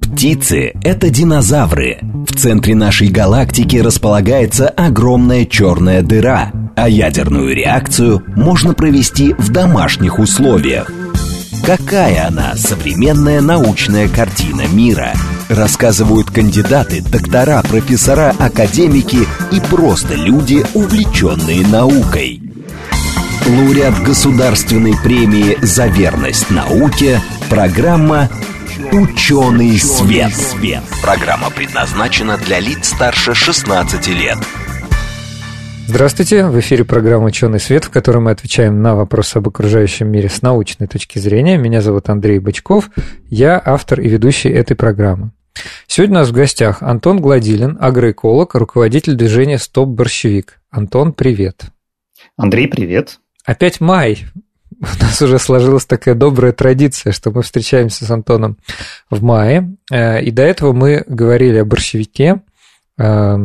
Птицы – это динозавры. В центре нашей галактики располагается огромная черная дыра, а ядерную реакцию можно провести в домашних условиях. Какая она, современная научная картина мира? Рассказывают кандидаты, доктора, профессора, академики и просто люди, увлеченные наукой. Лауреат Государственной премии за верность науке, программа «Ученый свет». Программа предназначена для лиц старше 16 лет. Здравствуйте, в эфире программа «Ученый свет», в которой мы отвечаем на вопросы об окружающем мире с научной точки зрения. Меня зовут Андрей Бычков, я автор и ведущий этой программы. Сегодня у нас в гостях Антон Гладилин, агроэколог, руководитель движения «Стоп борщевик». Антон, привет. Андрей, привет. Опять май. У нас уже сложилась такая добрая традиция, что мы встречаемся с Антоном в мае. И до этого мы говорили о борщевике. Это,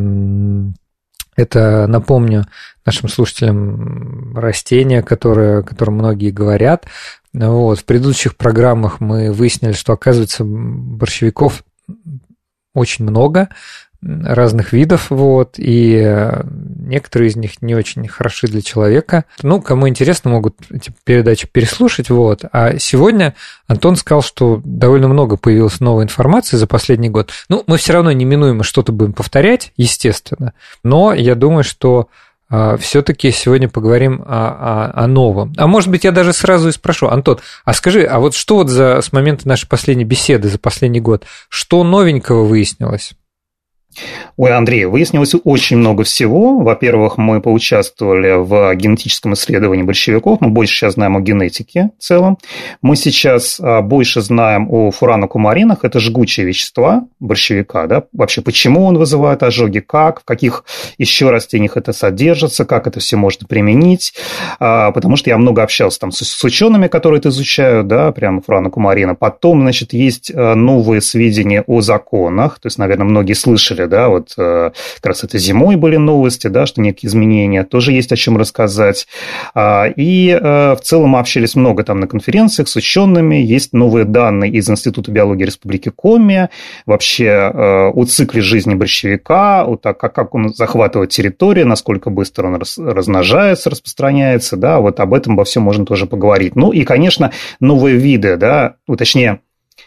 напомню нашим слушателям, растение, о котором многие говорят. Вот. В предыдущих программах мы выяснили, что, оказывается, борщевиков очень много, разных видов, вот, и некоторые из них не очень хороши для человека. Ну, кому интересно, могут эти передачи переслушать, вот. А сегодня Антон сказал, что довольно много появилось новой информации за последний год. Ну, мы все равно неминуемо что-то будем повторять, естественно, но я думаю, что все-таки сегодня поговорим о новом. А может быть, я даже сразу и спрошу, Антон, а скажи, а вот что вот с момента нашей последней беседы за последний год, что новенького выяснилось? Ой, Андрей, выяснилось очень много всего. Во-первых, мы поучаствовали в генетическом исследовании борщевиков. Мы больше сейчас знаем о генетике в целом. Мы сейчас больше знаем о фуранокумаринах. Это жгучие вещества борщевика. Да? Вообще, почему он вызывает ожоги, как, в каких еще растениях это содержится, как это все можно применить. Потому что я много общался там с учеными, которые это изучают, да, прямо фуранокумарина. Потом, значит, есть новые сведения о законах. То есть, наверное, многие слышали, да, вот как раз это зимой были новости, да, что некие изменения, тоже есть о чем рассказать. И в целом мы общались много там на конференциях с учеными, есть новые данные из Института биологии Республики Коми, вообще о цикле жизни борщевика, о том, как он захватывает территорию, насколько быстро он размножается, распространяется, да, вот об этом обо всем можно тоже поговорить. Ну и, конечно, новые виды, да, ну, точнее,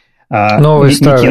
некие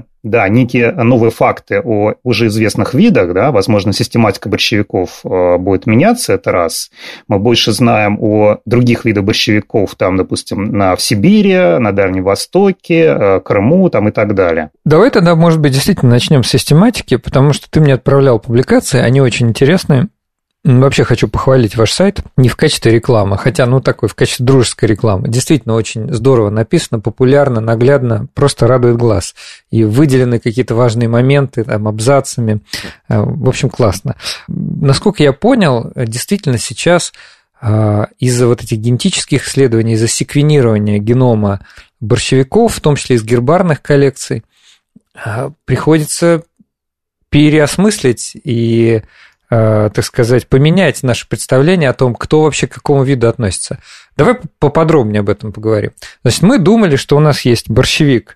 новые факты о уже известных видах, да, возможно, систематика борщевиков будет меняться, это раз. Мы больше знаем о других видах борщевиков, там, допустим, в Сибири, на Дальнем Востоке, Крыму, там, и так далее. Давай тогда, может быть, действительно начнем с систематики, потому что ты мне отправлял публикации, они очень интересные. Вообще хочу похвалить ваш сайт не в качестве рекламы, хотя, такой, в качестве дружеской рекламы. Действительно, очень здорово написано, популярно, наглядно, просто радует глаз. И выделены какие-то важные моменты, там, абзацами. В общем, классно. Насколько я понял, действительно сейчас из-за вот этих генетических исследований, из-за секвенирования генома борщевиков, в том числе из гербарных коллекций, приходится переосмыслить и, так сказать, поменять наше представление о том, кто вообще к какому виду относится. Давай поподробнее об этом поговорим. Значит, мы думали, что у нас есть борщевик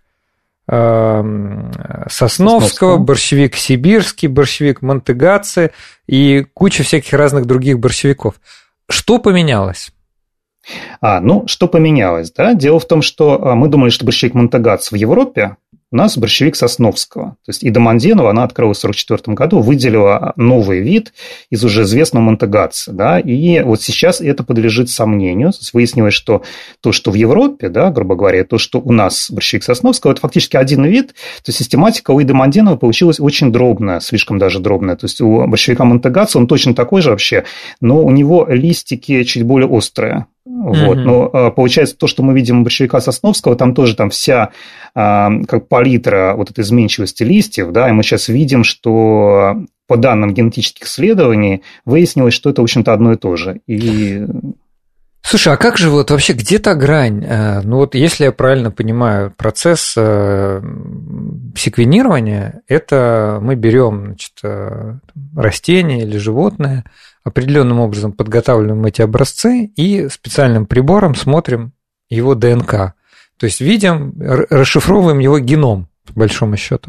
Сосновского, борщевик сибирский, борщевик Монтегаци и куча всяких разных других борщевиков. Что поменялось? Что поменялось, да? Дело в том, что мы думали, что борщевик Монтегаци в Европе, у нас борщевик Сосновского. То есть Ида Манденова, она открыла в 1944 году, выделила новый вид из уже известного Монтегаци. Да? И вот сейчас это подлежит сомнению. То есть выяснилось, что то, что в Европе, да, грубо говоря, то, что у нас борщевик Сосновского, это фактически один вид. То есть систематика у Иды Манденовой получилась очень дробная, слишком даже дробная. То есть у борщевика Монтегаци он точно такой же вообще, но у него листики чуть более острые. Вот. Но получается, то, что мы видим у борщевика Сосновского, там тоже вся как палитра вот этой изменчивости листьев, да, и мы сейчас видим, что по данным генетических исследований выяснилось, что это, в общем-то, одно и то же. Слушай, а как же вот вообще где та грань? Ну вот если я правильно понимаю, процесс секвенирования – это мы берем, значит, растение или животное, определенным образом подготавливаем эти образцы и специальным прибором смотрим его ДНК. То есть видим, расшифровываем его геном, по большому счету.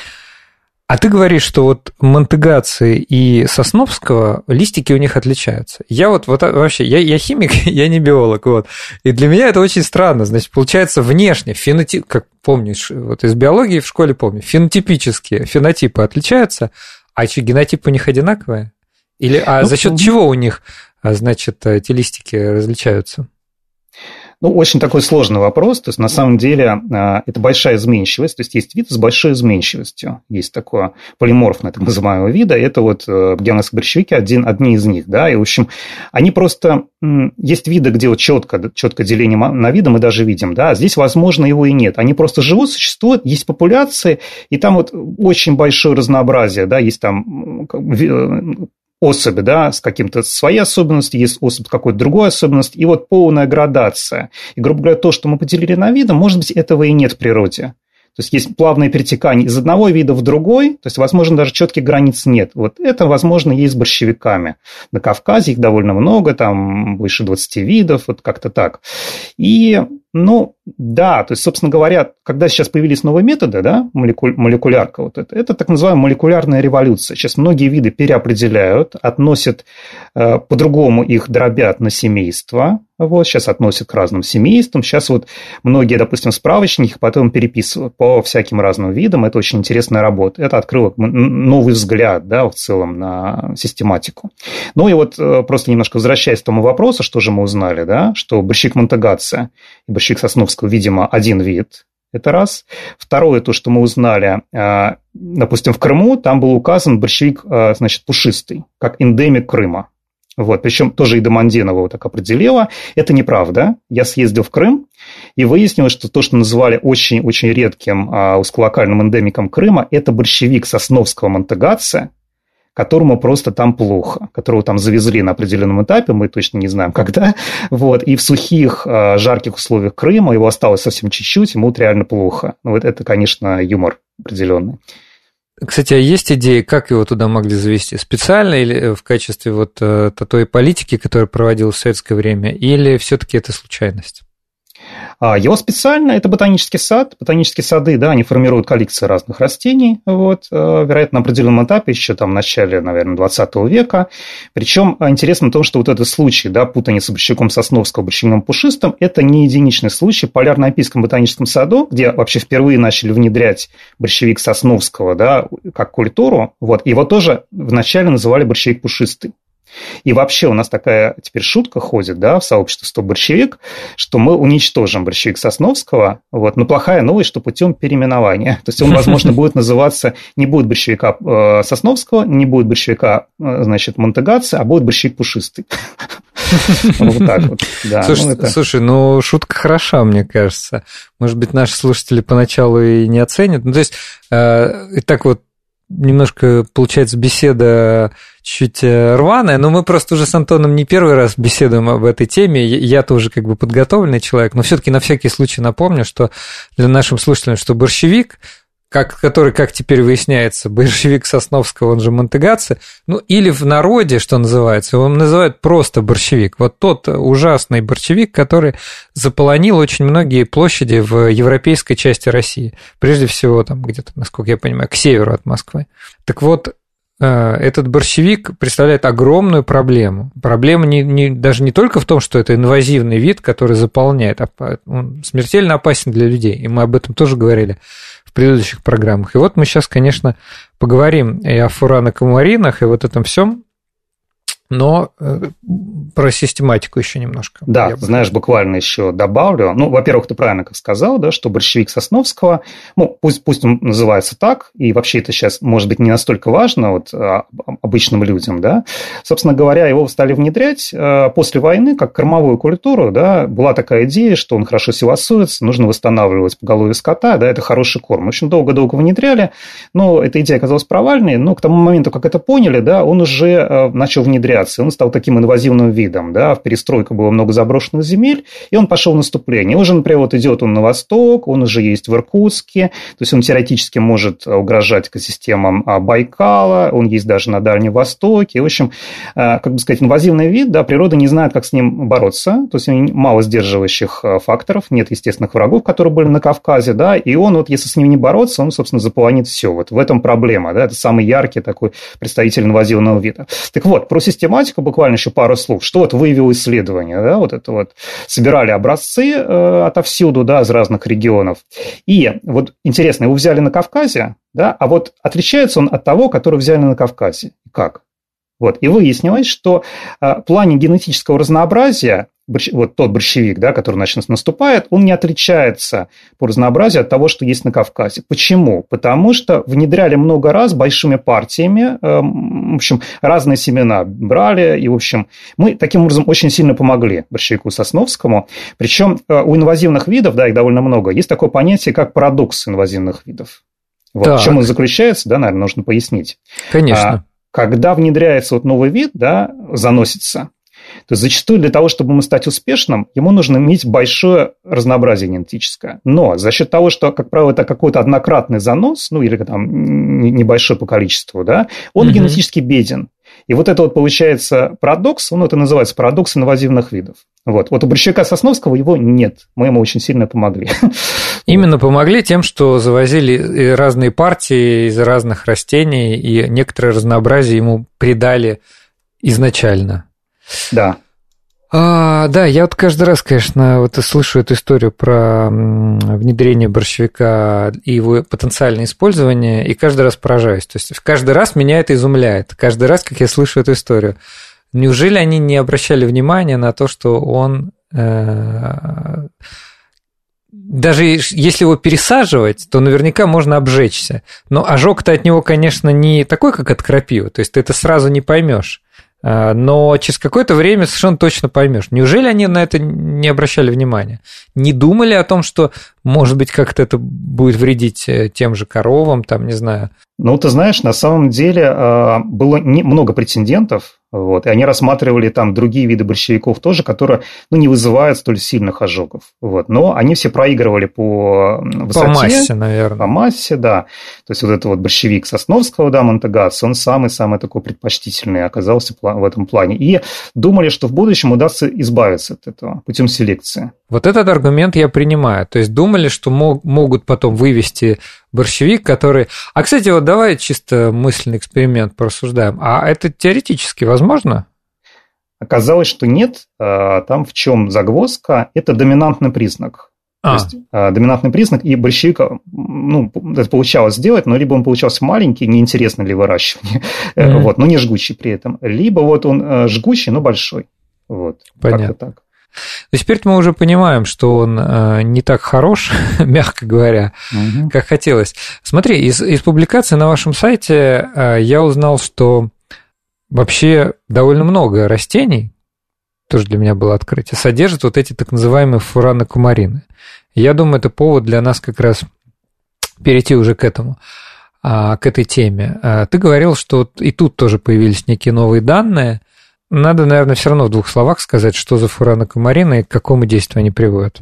А ты говоришь, что вот Монтегаци и Сосновского листики у них отличаются. Я вообще, я химик, я не биолог, вот. И для меня это очень странно. Значит, получается, внешне фенотип, как помнишь, вот из биологии в школе помню, фенотипические фенотипы отличаются, а что, генотипы у них одинаковые? Или, за счет чего у них, значит, эти листики различаются? Очень такой сложный вопрос. То есть, на самом деле, это большая изменчивость. То есть, есть вид с большой изменчивостью. Есть такое полиморфное, так называемое вида. Это вот геоносские борщевики, одни из них. Да? И, в общем, они просто... Есть виды, где вот четко деление на виды мы даже видим. Да? А здесь, возможно, его и нет. Они просто живут, существуют, есть популяции, и там вот очень большое разнообразие. Да? Есть там... особи, да, с каким-то своей особенностью, есть особь какой-то другой особенности, и вот полная градация. И, грубо говоря, то, что мы поделили на виды, может быть, этого и нет в природе. То есть, есть плавное перетекание из одного вида в другой, то есть, возможно, даже четких границ нет. Вот это, возможно, есть с борщевиками. На Кавказе их довольно много, там больше 20 видов, вот как-то так. И, да, то есть, собственно говоря, когда сейчас появились новые методы, да, молекулярка, вот это так называемая молекулярная революция. Сейчас многие виды переопределяют, относят, по-другому их дробят на семейства, вот, сейчас относят к разным семействам. Сейчас вот многие, допустим, справочники потом переписывают по всяким разным видам. Это очень интересная работа. Это открыло новый взгляд, да, в целом на систематику. И вот просто немножко возвращаясь к тому вопросу, что же мы узнали, да, что борщевик Монтегаци и борщевик Сосновского, видимо, один вид. Это раз. Второе, то, что мы узнали, допустим, в Крыму, там был указан борщевик, значит, пушистый, как эндемик Крыма. Вот, причем тоже и Доманденова вот так определила. Это неправда. Я съездил в Крым и выяснилось, что то, что называли очень-очень редким узколокальным эндемиком Крыма, это борщевик Сосновского Монтегаци, которому просто там плохо, которого там завезли на определенном этапе, мы точно не знаем когда. Вот, и в сухих, жарких условиях Крыма его осталось совсем чуть-чуть, ему вот реально плохо. Вот это, конечно, юмор определенный. Кстати, а есть идеи, как его туда могли завести? Специально или в качестве вот той политики, которая проводилась в советское время, или все-таки это случайность? Его специально, это ботанический сад. Ботанические сады, да, они формируют коллекции разных растений, вот, вероятно, на определенном этапе, еще там в начале, наверное, 20 века. Причем интересно то, что вот этот случай, да, путаница борщевиком Сосновского, борщевиком пушистым, это не единичный случай. В Полярно-Альпийском ботаническом саду, где вообще впервые начали внедрять борщевик Сосновского, да, как культуру, вот, его тоже вначале называли борщевик пушистый. И вообще у нас такая теперь шутка ходит, да, в сообществе «Стоп борщевик», что мы уничтожим борщевик Сосновского, вот, но плохая новость, что путем переименования. То есть он, возможно, будет называться, не будет борщевика Сосновского, не будет борщевика, значит, Монтегаци, а будет борщевик пушистый. Вот так вот, да. Слушай, шутка хороша, мне кажется. Может быть, наши слушатели поначалу и не оценят. То есть, и так вот, немножко, получается, беседа чуть рваная, но мы просто уже с Антоном не первый раз беседуем об этой теме. Я-то уже как бы подготовленный человек, но все-таки на всякий случай напомню, что для наших слушателей, что борщевик, который, как теперь выясняется, борщевик Сосновского, он же Монтегаци, или в народе, что называется, его называют просто борщевик. Вот тот ужасный борщевик, который заполонил очень многие площади в европейской части России. Прежде всего, там где-то, насколько я понимаю, к северу от Москвы. Так вот, этот борщевик представляет огромную проблему. Проблема даже не только в том, что это инвазивный вид, который заполняет, он смертельно опасен для людей, и мы об этом тоже говорили в предыдущих программах. И вот мы сейчас, конечно, поговорим и о фуранокамаринах, и вот этом всем, но про систематику еще немножко. Да, знаешь, буквально еще добавлю. Во-первых, ты правильно как сказал, да, что борщевик Сосновского, пусть он называется так, и вообще это сейчас, может быть, не настолько важно вот, обычным людям, да. Собственно говоря, его стали внедрять после войны, как кормовую культуру, да, была такая идея, что он хорошо силосуется, нужно восстанавливать поголовье скота, да, это хороший корм. В общем, долго-долго внедряли, но эта идея оказалась провальной, но к тому моменту, как это поняли, да, он уже начал внедрять популяции, он стал таким инвазивным видом, да, в перестройку было много заброшенных земель, и он пошел в наступление. Уже, например, вот идет он на восток, он уже есть в Иркутске, то есть он теоретически может угрожать экосистемам Байкала, он есть даже на Дальнем Востоке. В общем, как бы сказать, инвазивный вид, да, природа не знает, как с ним бороться, то есть мало сдерживающих факторов, нет естественных врагов, которые были на Кавказе, да, и он вот, если с ним не бороться, он, собственно, заполонит все. Вот в этом проблема, да, это самый яркий такой представитель инвазивного вида. Так вот, про систематику буквально еще пару слов. Что вот выявило исследование, да, вот это вот собирали образцы отовсюду, да, из разных регионов. И вот интересно, его взяли на Кавказе, да, а вот отличается он от того, который взяли на Кавказе. Как? Вот. И выяснилось, что в плане генетического разнообразия вот тот борщевик, да, который, значит, наступает, он не отличается по разнообразию от того, что есть на Кавказе. Почему? Потому что внедряли много раз большими партиями, в общем, разные семена брали, и, в общем, мы таким образом очень сильно помогли борщевику сосновскому. Причем у инвазивных видов, да, их довольно много, есть такое понятие, как парадокс инвазивных видов. Вот в чем он заключается, да, наверное, нужно пояснить. Конечно. Когда внедряется вот новый вид, да, заносится, то есть зачастую для того, чтобы ему стать успешным, ему нужно иметь большое разнообразие генетическое. Но за счет того, что, как правило, это какой-то однократный занос, ну или там небольшой по количеству, да, он генетически беден. И вот это вот получается парадокс, он это называется парадокс инвазивных видов. Вот у борщевика сосновского его нет, мы ему очень сильно помогли. Именно помогли тем, что завозили разные партии из разных растений, и некоторое разнообразие ему придали изначально. Да. Да, я вот каждый раз, конечно, вот слышу эту историю про внедрение борщевика и его потенциальное использование, и каждый раз поражаюсь. То есть каждый раз меня это изумляет. Каждый раз, как я слышу эту историю. Неужели они не обращали внимания на то, что он... Даже если его пересаживать, то наверняка можно обжечься. Но ожог-то от него, конечно, не такой, как от крапивы. То есть ты это сразу не поймешь. Но через какое-то время совершенно точно поймешь. Неужели они на это не обращали внимания? Не думали о том, что, может быть, как-то это будет вредить тем же коровам, там, не знаю. Ну, ты знаешь, на самом деле было много претендентов, вот, и они рассматривали там другие виды борщевиков тоже, которые, ну, не вызывают столь сильных ожогов. Вот, но они все проигрывали по высоте. По массе, наверное. По массе, да. То есть вот этот вот борщевик сосновского, да, Монтегас, он самый-самый такой предпочтительный оказался в этом плане. И думали, что в будущем удастся избавиться от этого путем селекции. Вот этот аргумент я принимаю. То есть думали, что могут потом вывести борщевик, который... А, кстати, вот давай чисто мысленный эксперимент порассуждаем. А это теоретически возможно? Оказалось, что нет. Там в чем загвоздка? Это доминантный признак. То есть доминантный признак, и борщевик, ну, это получалось сделать, но либо он получался маленький, неинтересно для выращивания, вот, но не жгучий при этом, либо вот он жгучий, но большой. Вот, понятно. Как-то так. То есть теперь мы уже понимаем, что он не так хорош, мягко говоря, как хотелось. Смотри, из публикации на вашем сайте я узнал, что вообще довольно много растений, тоже для меня было открытие, содержат вот эти так называемые фуранокумарины. Я думаю, это повод для нас как раз перейти уже к этому, к этой теме. Ты говорил, что и тут тоже появились некие новые данные. Надо, наверное, все равно в двух словах сказать, что за фуранокумарины и к какому действию они приводят.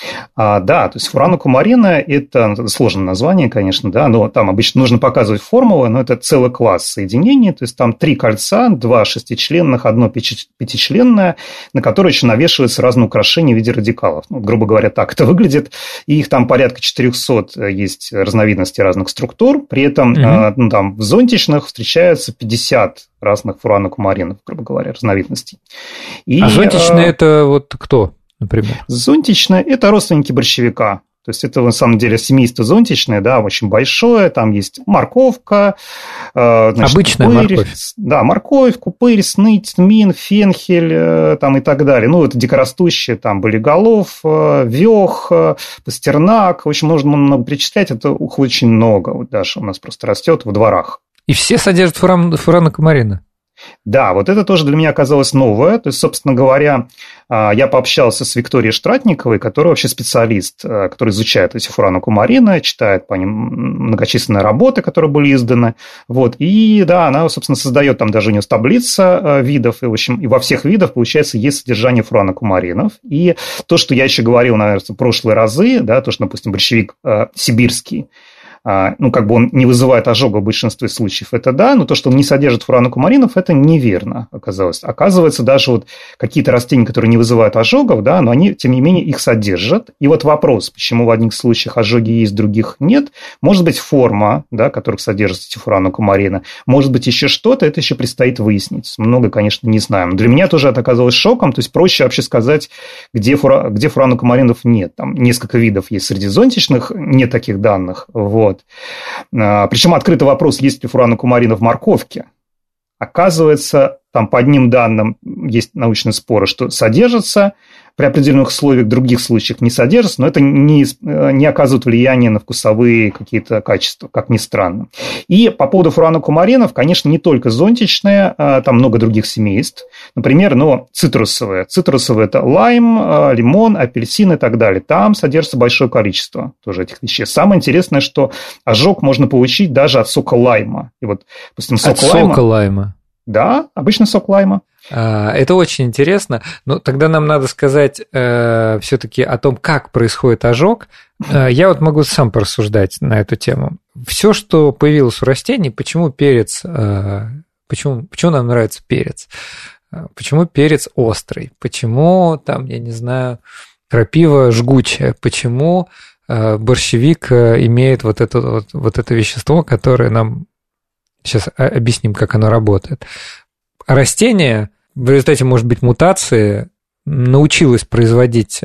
Да, то есть фуранокумарина – это сложное название, конечно, да, но там обычно нужно показывать формулы, но это целый класс соединений, то есть там 3 кольца, 2 шестичленных, 1 пятичленное, на которые еще навешиваются разные украшения в виде радикалов. Ну, грубо говоря, так это выглядит, и их там порядка 400 есть разновидностей разных структур, при этом ну, там в зонтичных встречаются 50 разных фуранокумаринов, грубо говоря, разновидностей. А зонтичные – это вот кто? Например. Зонтичное – это родственники борщевика. То есть это на самом деле семейство зонтичное, да, очень большое. Там есть морковка, значит, обычная купырь, морковь. Да, морковь, купырь, сныть, тмин, фенхель там и так далее. Ну, это дикорастущие, там болиголов, вёх, пастернак. В общем, можно много перечислять, это их очень много. Вот даже у нас просто растет во дворах. И все содержат фуранокумарины? Да, вот это тоже для меня оказалось новое. То есть, собственно говоря, я пообщался с Викторией Штратниковой, которая вообще специалист, который изучает эти фуранокумарины, читает по ним многочисленные работы, которые были изданы. Вот. И да, она, собственно, создает там даже у нее таблица видов, и, в общем, и во всех видах, получается, есть содержание фуранокумаринов. И то, что я еще говорил, наверное, в прошлые разы, да, то, что, допустим, борщевик сибирский, ну, как бы он не вызывает ожога в большинстве случаев, это да, но то, что он не содержит фуранокумаринов, это неверно оказалось. Оказывается, даже вот какие-то растения, которые не вызывают ожогов, да, но они, тем не менее, их содержат. И вот вопрос, почему в одних случаях ожоги есть, в других нет, может быть, форма, да, которых содержатся эти фуранокумарины, может быть, еще что-то, это еще предстоит выяснить. Много, конечно, не знаем. Для меня тоже это оказалось шоком, то есть проще вообще сказать, где фуранокумаринов нет. Там несколько видов есть среди зонтичных, нет таких данных, вот. Причем открытый вопрос, есть ли фуранокумарины в морковке. Оказывается, там по одним данным есть научные споры, что содержатся при определенных условиях, в других случаях не содержатся, но это не оказывает влияния на вкусовые какие-то качества, как ни странно. И по поводу фуранокумаринов, конечно, не только зонтичные, там много других семейств. Например, цитрусовые. Цитрусовые – это лайм, лимон, апельсин и так далее. Там содержится большое количество тоже этих веществ. Самое интересное, что ожог можно получить даже от сока лайма. И вот, допустим, сока лайма? Да, обычный сок лайма. Это очень интересно, но тогда нам надо сказать все-таки о том, как происходит ожог. Я вот могу сам порассуждать на эту тему. Все, что появилось у растений, почему перец, почему нам нравится перец? Почему перец острый? Почему там, я не знаю, крапива жгучая? Почему борщевик имеет вот это вещество, которое нам... Сейчас объясним, как оно работает. Растение в результате, может быть, мутации научилось производить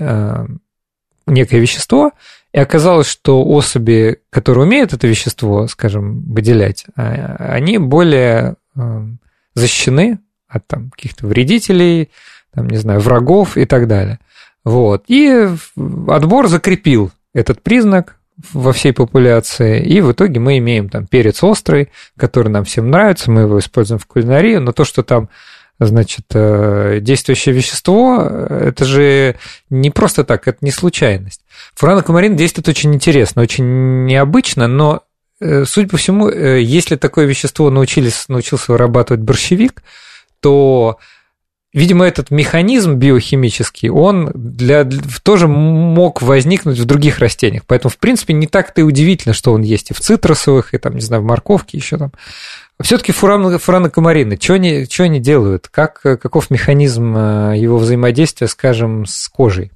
некое вещество, и оказалось, что особи, которые умеют это вещество, скажем, выделять, они более защищены от там, каких-то вредителей, там, не знаю, врагов и так далее. Вот. И отбор закрепил этот признак во всей популяции, и в итоге мы имеем там перец острый, который нам всем нравится, мы его используем в кулинарии, но то, что там, значит, действующее вещество, это же не просто так, это не случайность. Фуранокумарин действует очень интересно, очень необычно, но, судя по всему, если такое вещество научился вырабатывать борщевик, то... Видимо, этот механизм биохимический, он тоже мог возникнуть в других растениях. Поэтому, в принципе, не так-то и удивительно, что он есть и в цитрусовых, и там, не знаю, в морковке еще там. Все-таки фуранокумарины, что они делают? Каков механизм его взаимодействия, скажем, с кожей?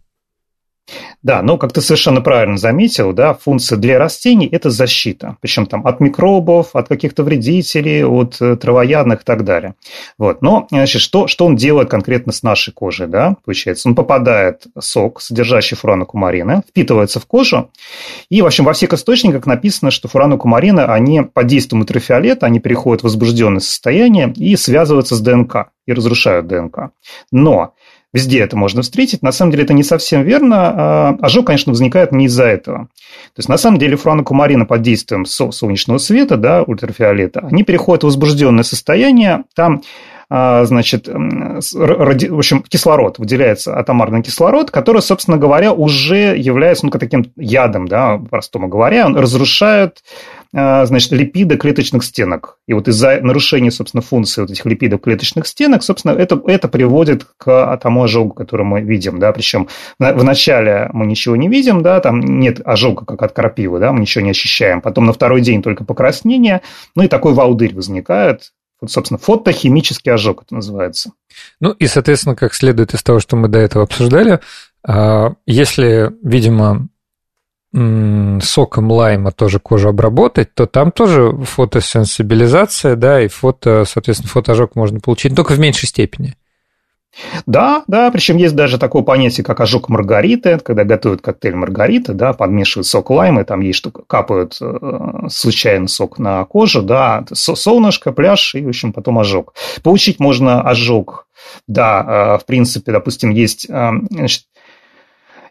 Да, как ты совершенно правильно заметил, да, функция для растений – это защита. Причем там от микробов, от каких-то вредителей, от травоядных и так далее. Вот. Но, значит, что он делает конкретно с нашей кожей, да, получается? Он попадает в сок, содержащий фуранокумарины, впитывается в кожу. И, в общем, во всех источниках написано, что фуранокумарины, они под действием ультрафиолета, они переходят в возбужденное состояние и связываются с ДНК, и разрушают ДНК. Но везде это можно встретить. На самом деле это не совсем верно. Ожог, конечно, возникает не из-за этого. То есть, на самом деле, фуранокумарины под действием солнечного света, да, ультрафиолета, они переходят в возбужденное состояние. Там, значит, в общем, кислород, выделяется атомарный кислород, который, собственно говоря, уже является таким ядом, да, по-простому говоря. Он разрушает, значит, липиды клеточных стенок. И вот из-за нарушения, собственно, функции вот этих липидов клеточных стенок, собственно, это приводит к тому ожогу, который мы видим, да, причем вначале мы ничего не видим, да, там нет ожога, как от крапивы, да, мы ничего не ощущаем, потом на второй день только покраснение, и такой волдырь возникает. Вот, собственно, фотохимический ожог это называется. И, соответственно, как следует из того, что мы до этого обсуждали, если, видимо, соком лайма тоже кожу обработать, то там тоже фотосенсибилизация, да, и соответственно, фотоожог можно получить, только в меньшей степени. Да, причем есть даже такое понятие, как ожог маргариты, когда готовят коктейль маргарита, да, подмешивают сок лайма, там есть что капают случайно сок на кожу, да, солнышко, пляж и, в общем, потом ожог. Получить можно ожог, да, в принципе, допустим, есть, значит,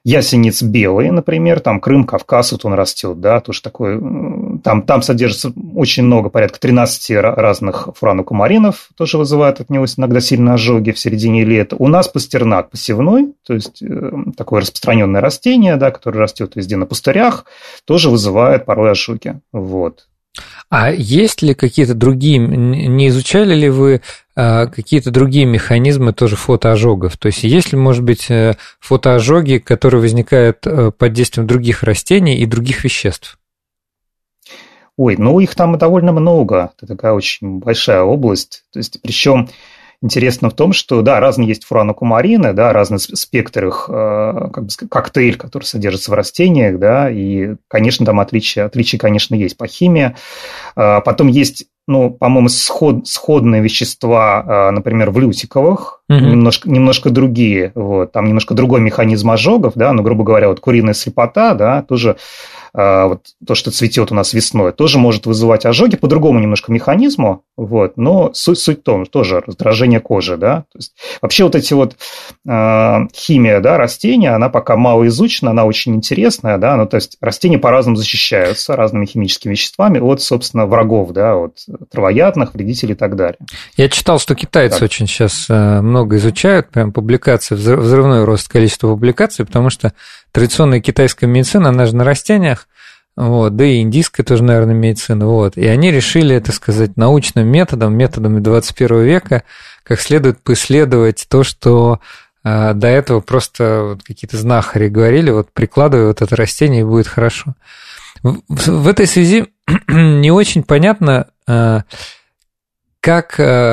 ясенец белый, например, там Крым, Кавказ, вот он растет, да, тоже такой, там содержится очень много, порядка 13 разных фуранокумаринов, тоже вызывают от него иногда сильные ожоги в середине лета. У нас пастернак посевной, то есть такое распространенное растение, да, которое растет везде на пустырях, тоже вызывает порой ожоги, вот. А есть ли какие-то другие, не изучали ли вы какие-то другие механизмы тоже фотоожогов? То есть есть ли, может быть, фотоожоги, которые возникают под действием других растений и других веществ? Ой, ну их там довольно много, это такая очень большая область, то есть причем интересно в том, что, да, разные есть фуранокумарины, да, разный спектр их, как бы сказать, коктейль, который содержится в растениях, да, и, конечно, там отличия, конечно, есть по химии. Потом есть, ну, по-моему, сходные вещества, например, в лютиковых, немножко другие, вот, там немножко другой механизм ожогов, да, но, грубо говоря, вот куриная слепота, да, тоже вот то, что цветет у нас весной, тоже может вызывать ожоги по другому немножко механизму, вот, но суть в том, тоже раздражение кожи, да, то есть вообще вот эти вот химия, да, растения, она пока мало изучена, она очень интересная, да, ну, то есть растения по-разному защищаются разными химическими веществами от, собственно, врагов, да, от травоядных, вредителей и так далее. Я читал, что китайцы очень сейчас много изучают, прям публикации, взрывной рост количества публикаций, потому что традиционная китайская медицина, она же на растениях, вот, да и индийская тоже, наверное, медицина, вот, и они решили, так сказать, научным методами 21 века, как следует поисследовать то, что до этого просто вот какие-то знахари говорили, вот прикладывай вот это растение, и будет хорошо. В этой связи не очень понятно, как,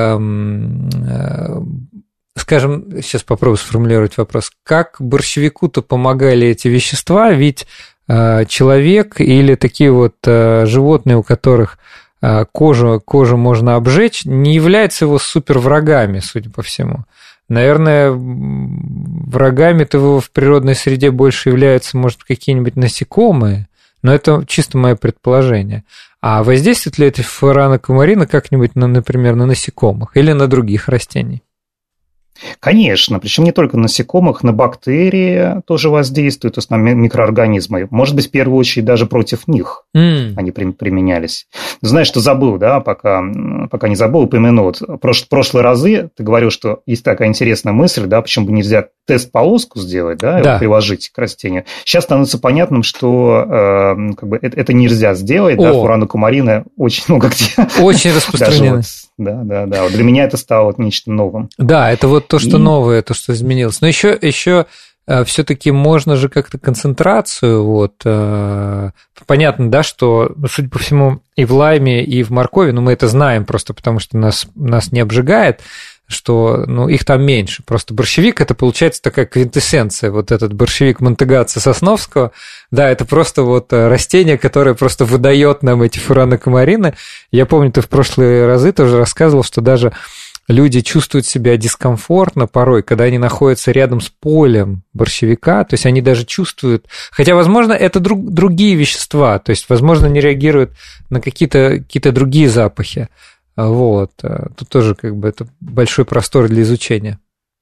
скажем, сейчас попробую сформулировать вопрос, как борщевику-то помогали эти вещества, ведь человек или такие вот животные, у которых кожу можно обжечь, не являются его суперврагами, судя по всему. Наверное, врагами-то его в природной среде больше являются, может, какие-нибудь насекомые, но это чисто мое предположение. А воздействует ли эти фуранокумарины как-нибудь, например, на насекомых или на других растений? Конечно, причем не только на насекомых, на бактерии тоже воздействуют, то есть на микроорганизмы. Может быть, в первую очередь даже против них они применялись. Знаешь, что забыл, да, пока не забыл, упомянул. Вот, прошлые разы ты говорил, что есть такая интересная мысль, да, почему бы нельзя тест-полоску сделать, да, и приложить к растению. Сейчас становится понятным, что как бы это нельзя сделать, да, фуранокумарины очень много где. Очень распространены. Да. Вот для меня это стало вот нечто новым. Да, это вот то, что новое, то, что изменилось. Но еще все-таки можно же как-то концентрацию, вот, понятно, да, что, судя по всему, и в лайме, и в моркови, ну, мы это знаем просто потому, что нас не обжигает, что, ну, их там меньше. Просто борщевик – это, получается, такая квинтэссенция, вот этот борщевик Монтегаца Сосновского, да, это просто вот растение, которое просто выдает нам эти фуранокумарины. Я помню, ты в прошлые разы тоже рассказывал, что даже люди чувствуют себя дискомфортно порой, когда они находятся рядом с полем борщевика, то есть они даже чувствуют, хотя, возможно, это другие вещества, то есть, возможно, не реагируют на какие-то другие запахи. Вот. Тут тоже как бы это большой простор для изучения.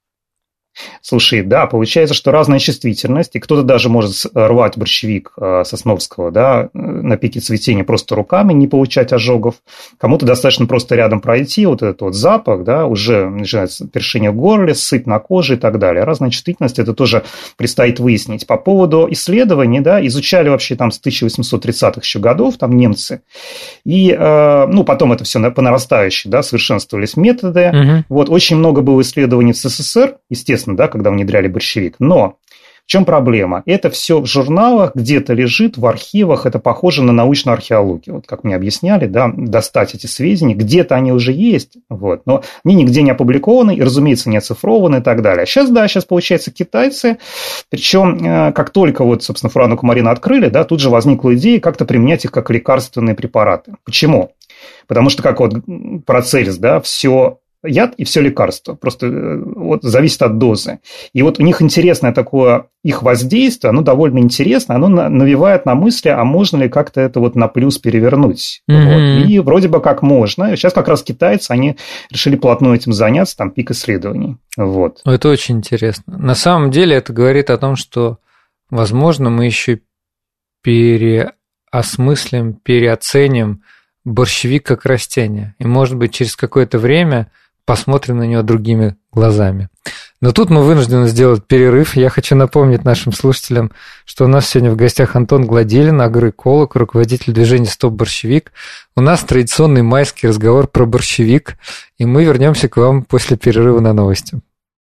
Слушай, да, получается, что разная чувствительность, и кто-то даже может рвать борщевик Сосновского, да, на пике цветения просто руками, не получать ожогов. Кому-то достаточно просто рядом пройти, вот этот вот запах, да, уже начинается першение в горле, сыпь на коже и так далее. Разная чувствительность, это тоже предстоит выяснить. По поводу исследований, да, изучали вообще там с 1830-х еще годов, там немцы, и, ну, потом это все по нарастающей, да, совершенствовались методы. Вот, очень много было исследований в СССР, естественно, да, когда внедряли борщевик. Но в чем проблема? Это все в журналах, где-то лежит, в архивах, это похоже на научную археологию. Вот как мне объясняли, да, достать эти сведения, где-то они уже есть, вот, но они нигде не опубликованы и, разумеется, не оцифрованы и так далее. Сейчас, получается, китайцы, причем, как только вот, собственно, фуранокумарины открыли, да, тут же возникла идея как-то применять их как лекарственные препараты. Почему? Потому что, как вот Парацелис, да, все яд и все лекарство. Просто вот зависит от дозы. И вот у них интересное такое их воздействие, оно довольно интересно, оно навевает на мысли, а можно ли как-то это вот на плюс перевернуть. Вот. И вроде бы как можно. Сейчас как раз китайцы, они решили плотно этим заняться, там пик исследований. Вот. Это очень интересно. На самом деле это говорит о том, что возможно, мы еще переосмыслим, переоценим борщевик как растение. И, может быть, через какое-то время посмотрим на него другими глазами. Но тут мы вынуждены сделать перерыв. Я хочу напомнить нашим слушателям, что у нас сегодня в гостях Антон Гладилин, агроэколог, руководитель движения «Стоп борщевик». У нас традиционный майский разговор про борщевик, и мы вернемся к вам после перерыва на новости.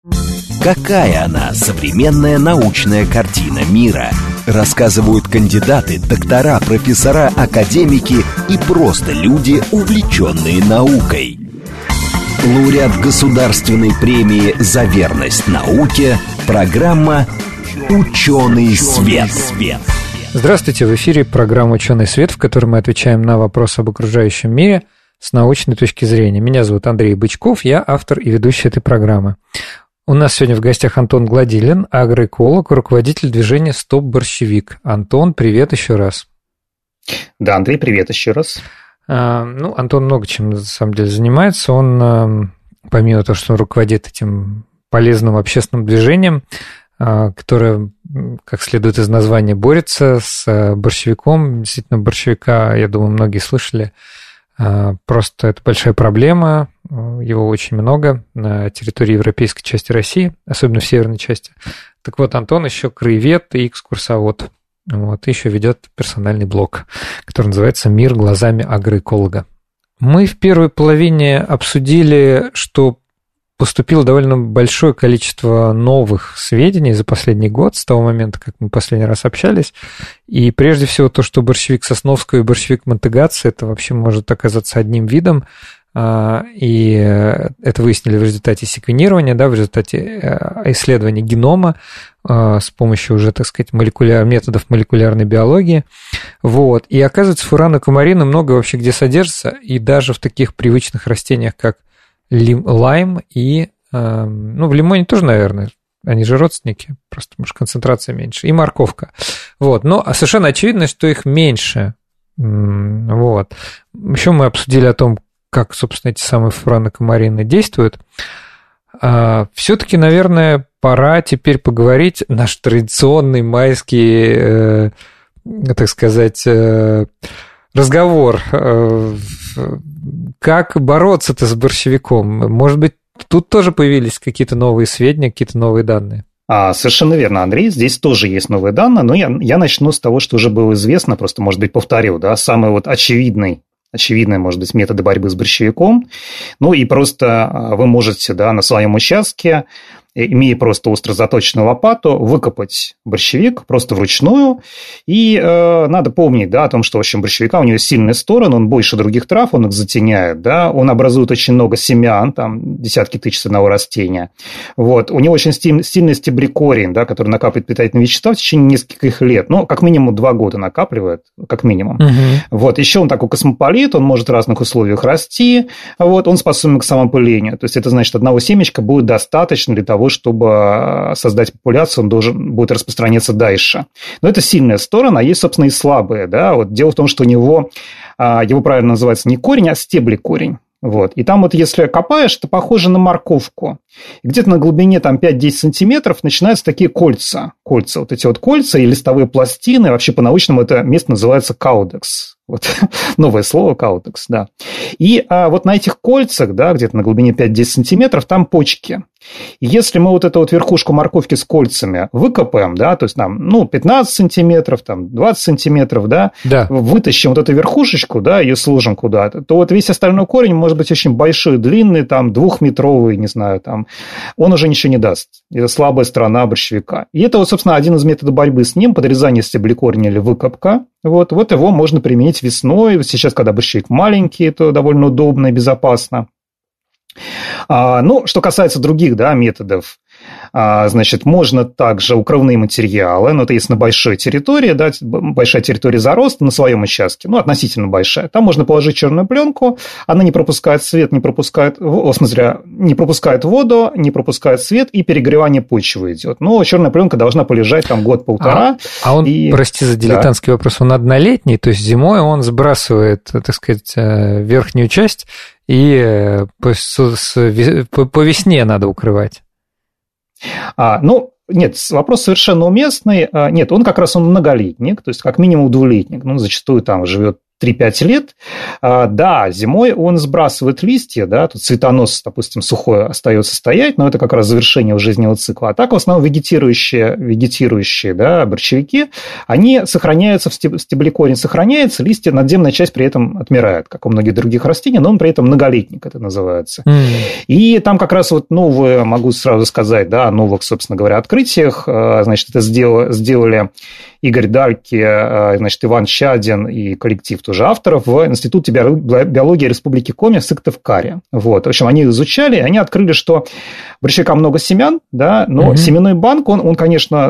Какая она, современная научная картина мира? Рассказывают кандидаты, доктора, профессора, академики и просто люди, увлеченные наукой. Лауреат государственной премии «За верность науке», программа «Ученый свет». Здравствуйте, в эфире программа «Ученый свет», в которой мы отвечаем на вопросы об окружающем мире с научной точки зрения. Меня зовут Андрей Бычков, я автор и ведущий этой программы. У нас сегодня в гостях Антон Гладилин, агроэколог, руководитель движения «Стоп борщевик». Антон, привет еще раз. Да, Андрей, привет еще раз. Антон много чем, на самом деле, занимается. Он, помимо того, что он руководит этим полезным общественным движением, которое, как следует из названия, борется с борщевиком. Действительно, борщевика, я думаю, многие слышали. Просто это большая проблема. Его очень много на территории европейской части России, особенно в северной части. Так вот, Антон еще краевед и экскурсовод. Вот, и еще ведет персональный блог, который называется «Мир глазами агроэколога». Мы в первой половине обсудили, что поступило довольно большое количество новых сведений за последний год, с того момента, как мы последний раз общались. И прежде всего то, что борщевик Сосновского и борщевик Монтегатси, это вообще может оказаться одним видом. И это выяснили в результате секвенирования, да, в результате исследования генома с помощью уже, так сказать, методов молекулярной биологии. Вот. И оказывается, фураны кумарины много вообще где содержатся, и даже в таких привычных растениях, как лайм и... в лимоне тоже, наверное, они же родственники, просто, может, концентрация меньше, и морковка. Вот. Но совершенно очевидно, что их меньше. Вот. Еще мы обсудили о том, как, собственно, эти самые фураны кумарины действуют. Все-таки, наверное, пора теперь поговорить наш традиционный майский, так сказать, разговор. Как бороться-то с борщевиком? Может быть, тут тоже появились какие-то новые сведения, какие-то новые данные? Совершенно верно, Андрей. Здесь тоже есть новые данные, но я начну с того, что уже было известно, просто, может быть, повторю, да, самый вот очевидные, может быть, методы борьбы с борщевиком. Ну и просто вы можете, да, на своем участке, имея просто остро заточенную лопату, выкопать борщевик просто вручную. И надо помнить, да, о том, что, в общем, борщевика у него сильные стороны, он больше других трав, он их затеняет, да, он образует очень много семян, там десятки тысяч одного растения. Вот. У него очень сильный стебрекорень, да, который накапливает питательные вещества в течение нескольких лет. Ну, как минимум 2 года накапливает, как минимум. Вот. Еще он такой космополит, он может в разных условиях расти, вот. Он способен к самоопылению. То есть, это значит, одного семечка будет достаточно для того, чтобы создать популяцию, он будет распространяться дальше. Но это сильная сторона, а есть, собственно, и слабые. Да? Вот дело в том, что у него, его правильно называется не корень, а стеблекорень. Вот. И там вот если копаешь, это похоже на морковку. И где-то на глубине там, 5-10 сантиметров начинаются такие кольца. Вот эти вот кольца и листовые пластины. Вообще по-научному это место называется каудекс. Вот. Новое слово каудекс, да. И вот на этих кольцах, да, где-то на глубине 5-10 сантиметров, там почки. И если мы вот эту вот верхушку морковки с кольцами выкопаем, да, то есть там, 15 сантиметров, там, 20 сантиметров, да, вытащим вот эту верхушечку, да, ее сложим куда-то, то вот весь остальной корень может быть очень большой, длинный, там, 2-метровый, не знаю, там, он уже ничего не даст. Это слабая сторона борщевика. И это вот, собственно, один из методов борьбы с ним, подрезание стеблекорня или выкопка. Вот его можно применить весной. Сейчас, когда борщевик маленький, это довольно удобно и безопасно. Что касается других, да, методов, значит, можно также укрывные материалы, но это есть на большой территории, да, большая территория зароста на своем участке, относительно большая. Там можно положить черную пленку, она не пропускает свет, не пропускает воду, не пропускает свет, и перегревание почвы идет. Но черная пленка должна полежать там год-полтора. Прости за дилетантский вопрос, он однолетний, то есть зимой он сбрасывает, так сказать, верхнюю часть, и по весне надо укрывать. Нет, вопрос совершенно уместный. Нет, он как раз многолетник, то есть как минимум двулетник. Ну, зачастую там живет 3-5 лет. Да, зимой он сбрасывает листья, да, тут цветонос, допустим, сухой остается стоять, но это как раз завершение его жизненного цикла. А так, в основном, вегетирующие, да, борщевики, они сохраняются, стеблекорень сохраняется, листья, надземная часть при этом отмирает, как у многих других растений, но он при этом многолетник, это называется. И там как раз вот новые, могу сразу сказать, да, о новых, собственно говоря, открытиях, значит, это сделали Игорь Дальки, значит, Иван Чадин и коллектив тоже авторов в Институте биологии Республики Коми в Сыктывкаре. Вот. В общем, они изучали, и они открыли, что борщевика много семян, да, но семенной банк, он, конечно,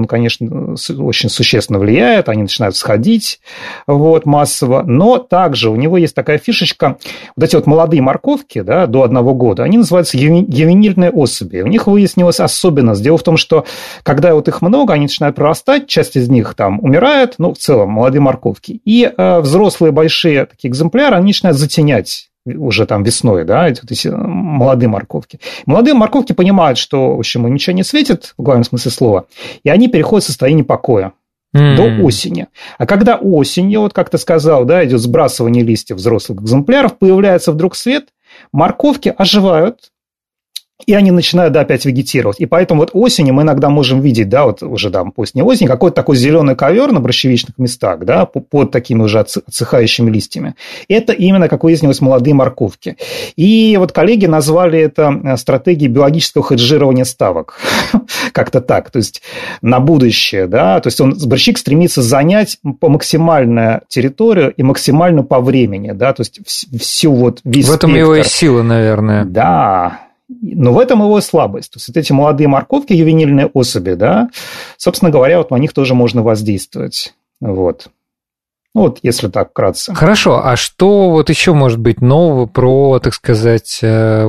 очень существенно влияет, они начинают всходить вот, массово, но также у него есть такая фишечка, вот эти вот молодые морковки, да, до 1 года, они называются ювенильные особи. У них выяснилась особенность. Дело в том, что когда вот их много, они начинают прорастать, часть из них там умирает, ну, в целом, молодые морковки, и взрослые большие такие экземпляры, они начинают затенять уже там весной, да, эти молодые морковки. Молодые морковки понимают, что, в общем, им ничего не светит, в главном смысле слова, и они переходят в состояние покоя до осени. А когда осенью, вот как ты сказал, да, идет сбрасывание листьев взрослых экземпляров, появляется вдруг свет, морковки оживают, и они начинают, да, опять вегетировать. И поэтому вот осенью мы иногда можем видеть, да, вот уже там поздней осени, какой-то такой зеленый ковер на борщевичных местах, да, под такими уже отсыхающими листьями. Это именно, как выяснилось, молодые морковки. И вот коллеги назвали это стратегией биологического хеджирования ставок. Как-то так. То есть на будущее, да. То есть борщевик стремится занять по максимальную территорию и максимально по времени, да. То есть всю вот весь в этом спектр. его и сила, наверное. Да. Но в этом его слабость. То есть, вот эти молодые морковки, ювенильные особи, да, собственно говоря, вот на них тоже можно воздействовать. Вот. Ну, вот, если так вкратце. Хорошо, а что вот еще может быть нового про, так сказать,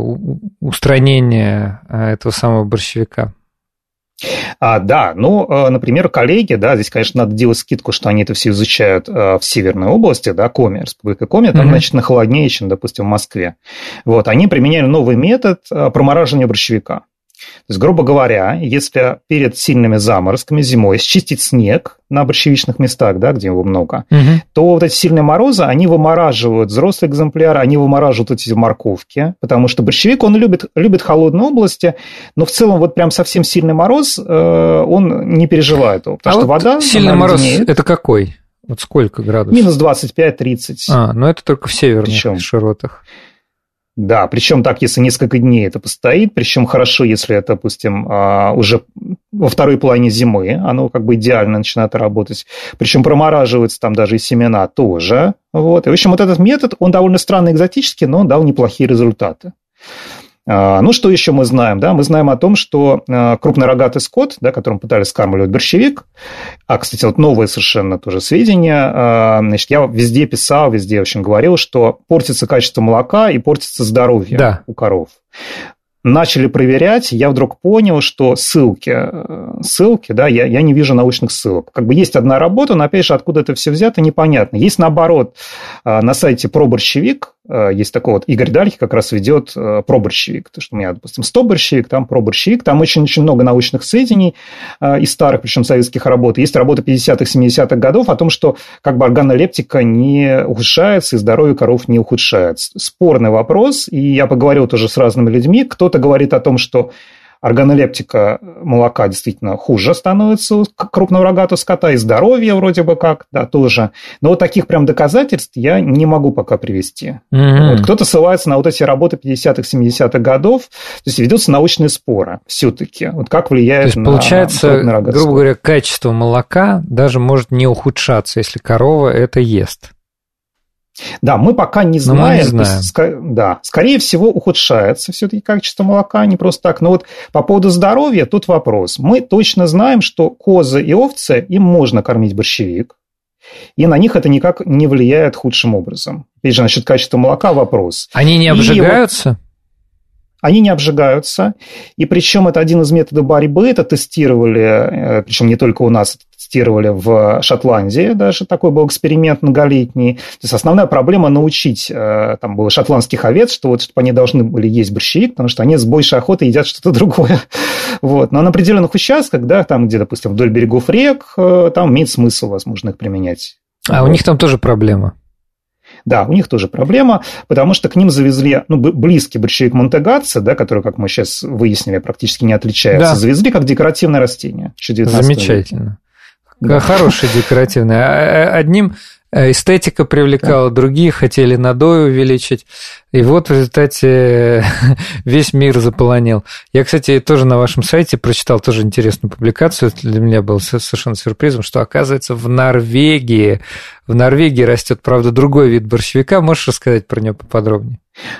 устранение этого самого борщевика? Да, ну, например, коллеги, да, здесь, конечно, надо делать скидку, что они это все изучают в Северной области, да, Коми, Республика Коми, там, значительно холоднее, чем, допустим, в Москве. Вот, они применяли новый метод промораживания борщевика. То есть, грубо говоря, если перед сильными заморозками зимой счистить снег на борщевичных местах, да, где его много, то вот эти сильные морозы, они вымораживают взрослые экземпляры, они вымораживают эти морковки, потому что борщевик, он любит холодные области, но в целом вот прям совсем сильный мороз, он не переживает его, потому что вот вода... Сильный мороз – это какой? Вот сколько градусов? Минус 25-30. Ну это только в северных широтах. Да, причем так, если несколько дней это постоит, причем хорошо, если это, допустим, уже во второй половине зимы, оно как бы идеально начинает работать, причем промораживаются там даже и семена тоже. Вот. И, в общем, вот этот метод, он довольно странный, экзотический, но он дал неплохие результаты. Ну, что еще мы знаем? Да? Мы знаем о том, что крупнорогатый скот, да, которым пытались скармливать борщевик, кстати, вот новые совершенно тоже сведения, значит, я везде писал, везде, в общем, говорил, что портится качество молока и портится здоровье у коров. Начали проверять, я вдруг понял, что ссылки, да, я не вижу научных ссылок. Как бы есть одна работа, но, опять же, откуда это все взято, непонятно. Есть, наоборот, на сайте «Проборщевик», есть такой вот Игорь Дальки как раз ведет проборщевик. То, что у меня, допустим, 100-борщевик, там проборщевик, там очень-очень много научных сведений из старых, причем советских работ. Есть работа 50-х, 70-х годов о том, что как бы органолептика не ухудшается и здоровье коров не ухудшается. Спорный вопрос, и я поговорил тоже с разными людьми. Кто-то говорит о том, что органолептика молока действительно хуже становится у крупного рогатого скота, и здоровье вроде бы как, да, тоже. Но вот таких прям доказательств я не могу пока привести. Вот кто-то ссылается на вот эти работы 50-х, 70-х годов, то есть ведутся научные споры все-таки. Вот как влияет на крупный рогатый скот. Получается, грубо говоря, качество молока даже может не ухудшаться, если корова это ест. Да, мы пока не знаем. Да, скорее всего, ухудшается все-таки качество молока, не просто так. Но вот по поводу здоровья тут вопрос. Мы точно знаем, что козы и овцы, им можно кормить борщевик, и на них это никак не влияет худшим образом. Опять же, насчет качества молока вопрос. Они не обжигаются? они не обжигаются, и причем это один из методов борьбы, это тестировали, причем не только у нас, тестировали в Шотландии, даже такой был эксперимент многолетний. То есть основная проблема научить, там было шотландских овец, что вот чтобы они должны были есть борщевик, потому что они с большей охотой едят что-то другое. Вот. Но на определенных участках, да, там, где, допустим, вдоль берегов рек, там имеет смысл, возможно, их применять. А вот. У них там тоже проблема. Да, у них тоже проблема, потому что к ним завезли, близкий борщевик монтегатца, да, который, как мы сейчас выяснили, практически не отличается, завезли как декоративное растение. Замечательно. Да. Хорошее декоративное. Одним эстетика привлекала, другие хотели надой увеличить. И вот в результате весь мир заполонил. Я, кстати, тоже на вашем сайте прочитал тоже интересную публикацию. Для меня был совершенно сюрпризом, что, оказывается, в Норвегии растет, правда, другой вид борщевика. Можешь рассказать про него поподробнее?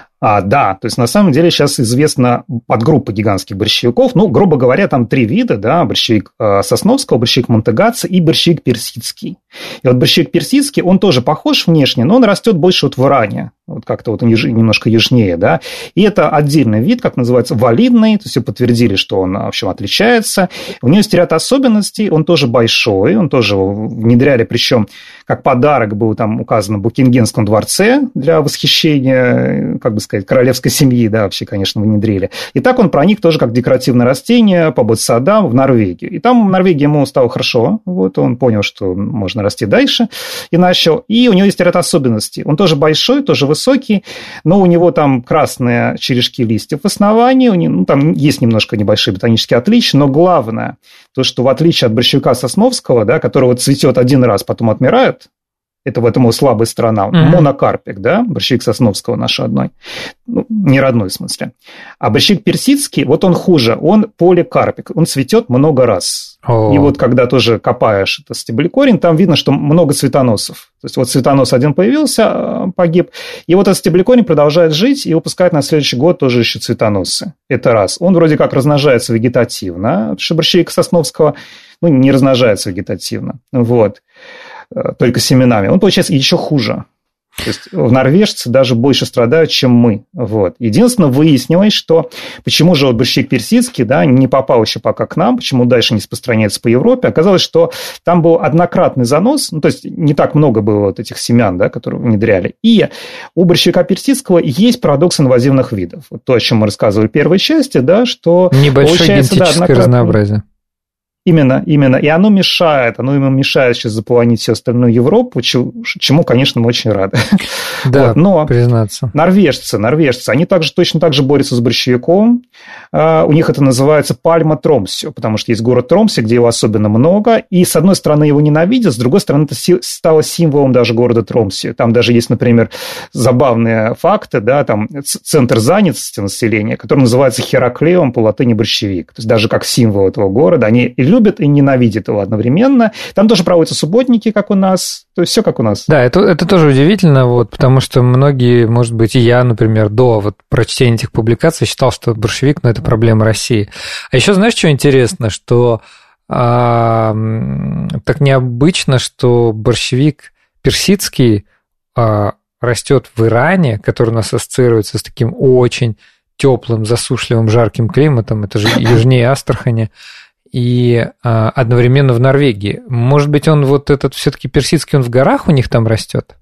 Да, то есть на самом деле сейчас известна подгруппа гигантских борщевиков. Ну, грубо говоря, там 3 вида, да, борщевик Сосновского, борщевик Монтегатца и борщевик персидский. И вот борщевик персидский, он тоже похож внешне, но он растет больше вот в Иране, вот как-то вот немножко южнее, да. И это отдельный вид, как называется, валидный, то есть подтвердили, что он, в общем, отличается. У него есть ряд особенностей, он тоже большой, он тоже внедряли, причем как подарок был там указан в Букингемском дворце для восхищения, как бы сказать, королевской семьи, да, вообще, конечно, внедрили. И так он проник тоже как декоративное растение по ботсадам в Норвегию. И там в Норвегии ему стало хорошо, вот он понял, что можно расти дальше и начал. И у него есть ряд особенностей. Он тоже большой, тоже высокий, но у него там красные черешки листьев в основании, у него, там есть немножко небольшие ботанические отличия, но главное, то, что в отличие от борщевика Сосновского, да, который вот цветет один раз, потом отмирает, это в этом его слабая сторона. Монокарпик, да, борщевик Сосновского наш родной. Не родной, в смысле. А борщевик персидский, вот он хуже, он поликарпик, он цветет много раз. И вот когда тоже копаешь это стеблекорень, там видно, что много цветоносов. То есть вот цветонос один появился, погиб, и вот этот стеблекорень продолжает жить и выпускает на следующий год тоже еще цветоносы. Это раз. Он вроде как размножается вегетативно, потому что борщевик Сосновского не размножается вегетативно. Вот. Только семенами, он получается еще хуже. То есть норвежцы даже больше страдают, чем мы. Вот. Единственное, выяснилось, что почему же вот борщевик персидский, да, не попал еще пока к нам, почему дальше не распространяется по Европе. Оказалось, что там был однократный занос, то есть не так много было вот этих семян, да, которые внедряли. И у борщевика персидского есть парадокс инвазивных видов. Вот то, о чем мы рассказывали в первой части, да, что небольшое генетическое разнообразие. Именно. И оно ему мешает сейчас заполонить всю остальную Европу, чему, конечно, мы очень рады. Да, вот. Но признаться. Норвежцы, они точно так же борются с борщевиком. У них это называется пальма Тромсё, потому что есть город Тромсе, где его особенно много. И, с одной стороны, его ненавидят, с другой стороны, это стало символом даже города Тромсе. Там даже есть, например, забавные факты, да, там центр занятости населения, который называется Хераклеум, по латыни борщевик. То есть даже как символ этого города. Они любят и ненавидят его одновременно. Там тоже проводятся субботники, как у нас. То есть все как у нас. Да, это тоже удивительно, вот, потому что многие, может быть, и я, например, до вот прочтения этих публикаций считал, что борщевик, это проблема России. А еще знаешь, что интересно, что так необычно, что борщевик персидский растет в Иране, который у нас ассоциируется с таким очень теплым, засушливым, жарким климатом. Это же южнее Астрахани. И одновременно в Норвегии. Может быть, он вот этот все-таки персидский, он в горах у них там растет?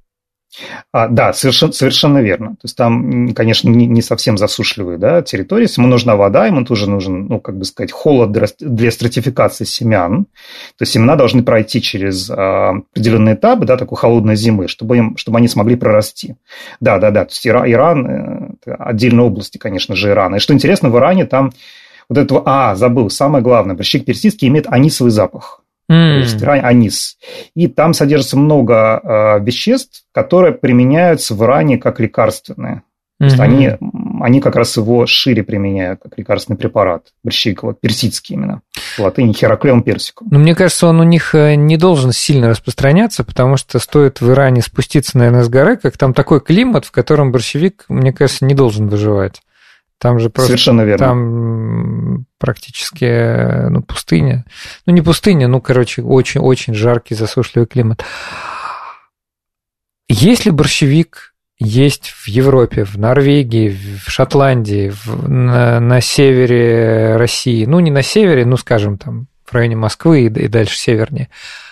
Да, совершенно верно. То есть там, конечно, не совсем засушливые, да, территории. Ему нужна вода, ему тоже нужен, холод для стратификации семян. То есть семена должны пройти через определенные этапы, да, такой холодной зимы, чтобы они смогли прорасти. Да. То есть Иран, отдельные области, конечно же, Ирана. И что интересно, в Иране там вот этого, забыл, самое главное, борщевик персидский имеет анисовый запах. То есть анис. И там содержится много веществ, которые применяются в Иране как лекарственные. То есть они как раз его шире применяют как лекарственный препарат. Борщевик персидский именно. В латыни Хераклеум персикум. Но мне кажется, он у них не должен сильно распространяться, потому что стоит в Иране спуститься, наверное, с горы, как там такой климат, в котором борщевик, мне кажется, не должен выживать. Там же просто... Совершенно верно. Там практически пустыня. Не пустыня, очень-очень жаркий, засушливый климат. Есть ли борщевик есть в Европе, в Норвегии, в Шотландии, на севере России, ну, не на севере, ну, скажем, там, в районе Москвы и дальше севернее.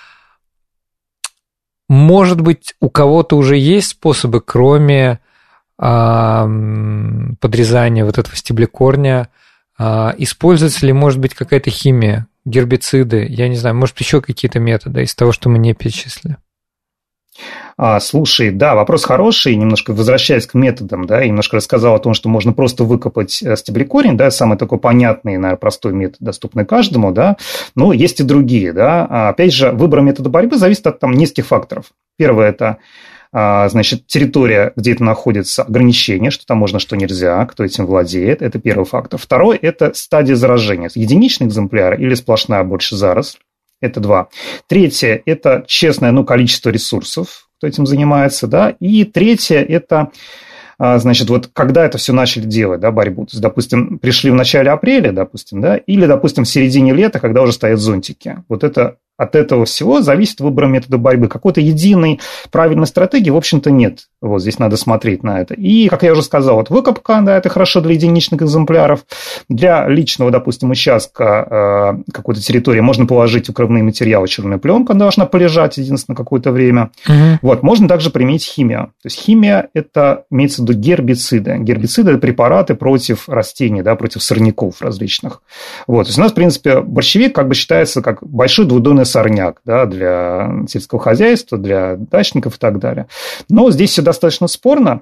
Может быть, у кого-то уже есть способы, кроме подрезания вот этого стеблекорня, используется ли, может быть, какая-то химия, гербициды, я не знаю, может, еще какие-то методы из того, что мы не перечислили? Слушай, да, вопрос хороший, немножко возвращаясь к методам, да, я немножко рассказал о том, что можно просто выкопать стеблекорень, да, самый такой понятный, наверное, простой метод, доступный каждому, да, но есть и другие, да. Опять же, выбор метода борьбы зависит от там нескольких факторов. Первое – это, значит, территория, где это находится, ограничение, что там можно, что нельзя, кто этим владеет, это первый фактор. Второй – это стадия заражения, единичный экземпляр или сплошная больше заросль, это два. Третье – это честное, количество ресурсов, кто этим занимается, да, и третье – это, значит, вот когда это все начали делать, да, борьбу, то есть, допустим, пришли в начале апреля, допустим, да, или, допустим, в середине лета, когда уже стоят зонтики, вот это от этого всего зависит выбор метода борьбы. Какой-то единой правильной стратегии, в общем-то, нет. Вот здесь надо смотреть на это. И, как я уже сказал, вот выкопка, да, это хорошо для единичных экземпляров. Для личного, допустим, участка какой-то территории можно положить укрывные материалы, черная пленка должна полежать, единственное, какое-то время. Вот, можно также применить химию. То есть химия – это, имеется в виду, гербициды. Гербициды – это препараты против растений, да, против сорняков различных. Вот, то есть у нас, в принципе, борщевик как бы считается как большой двудольный сорняк, да, для сельского хозяйства, для дачников и так далее. Но здесь все достаточно спорно.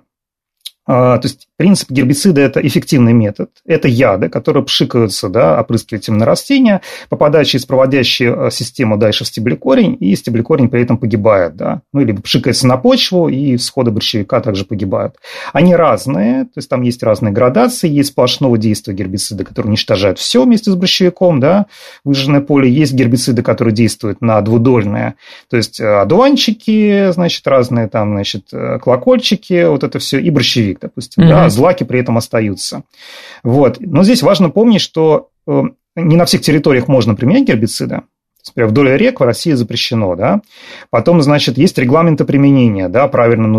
То есть принцип гербицида – это эффективный метод. Это яды, которые пшикаются, да, опрыскивателем на растения, попадая через проводящую систему дальше в стеблекорень, и стеблекорень при этом погибает. Да. Ну, или пшикается на почву, и всходы борщевика также погибают. Они разные, то есть там есть разные градации. Есть сплошного действия гербицида, которые уничтожают все вместе с борщевиком, да, выжженное поле. Есть гербициды, которые действуют на двудольные, то есть одуванчики, значит, разные там, значит, колокольчики, вот это все, и борщевик, допустим, да, злаки при этом остаются. Вот. Но здесь важно помнить, что не на всех территориях можно применять гербициды. Например, вдоль рек в России запрещено, да. Потом, значит, есть регламенты применения, да, правильно,